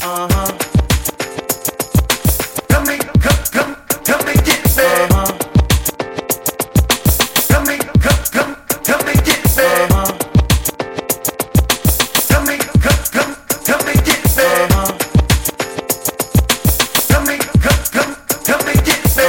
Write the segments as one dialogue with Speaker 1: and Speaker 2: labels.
Speaker 1: Come and get me. Come and get me. Come and get me. Come and get me.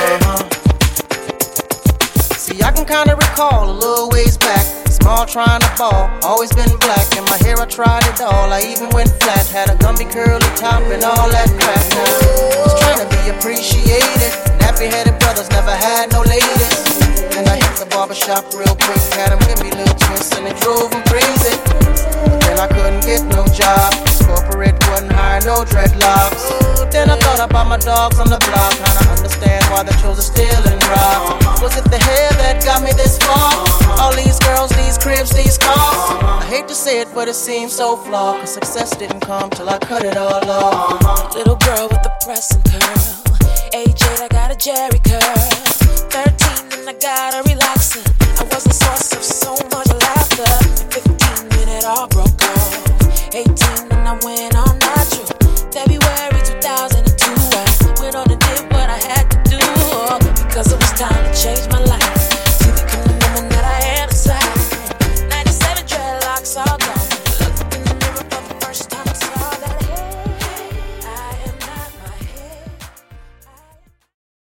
Speaker 2: See, I can kinda recall a little ways back. Small trying to ball, always been black. In my hair I tried it all, I even went flat. Had a gummy curly top and all that crap. Was trying to be appreciated. Nappy-headed brothers never had no ladies. Then I hit the barbershop real quick. Had them give me little twists and it drove them crazy. But then I couldn't get no job. Corporate wouldn't hire no dreadlocks. Then I thought about my dogs on the block. Kinda understand why they chose to steal and rob. Was it the hair that got me this far? All these girls, these cribs, these cars. I hate to say it, but it seems so flawed. Cause success didn't come till I cut it all off.
Speaker 3: Little girl with the pressing curl. Age 8, I got a Jerry curl. 13, and I got a relaxer. I was the source of so much laughter. 15, when it all broke off. 18, and I went